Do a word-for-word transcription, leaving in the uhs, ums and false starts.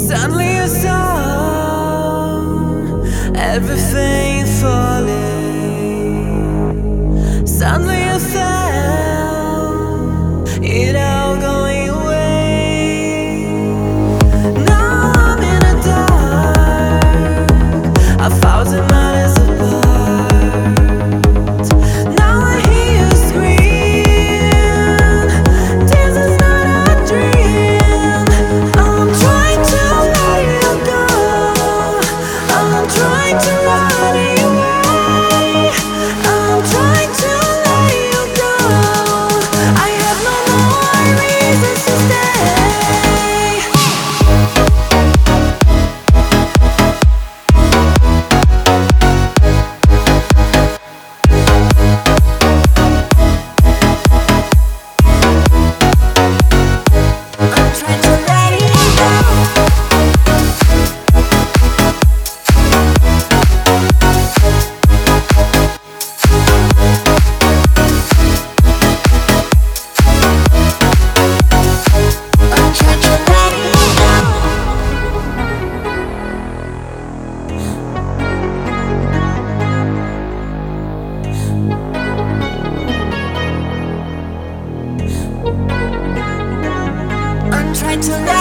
Suddenly you saw everything falling. Suddenly you felt it all going away. Now I'm in the dark, a thousand miles apart. Now I hear you scream, this is not a dream. I'm trying to let you go, I'm trying to run away, I'm trying to let you go. I have no more reasons to stay. I'm trying to let you go. I'm trying to let you go. I'm trying to let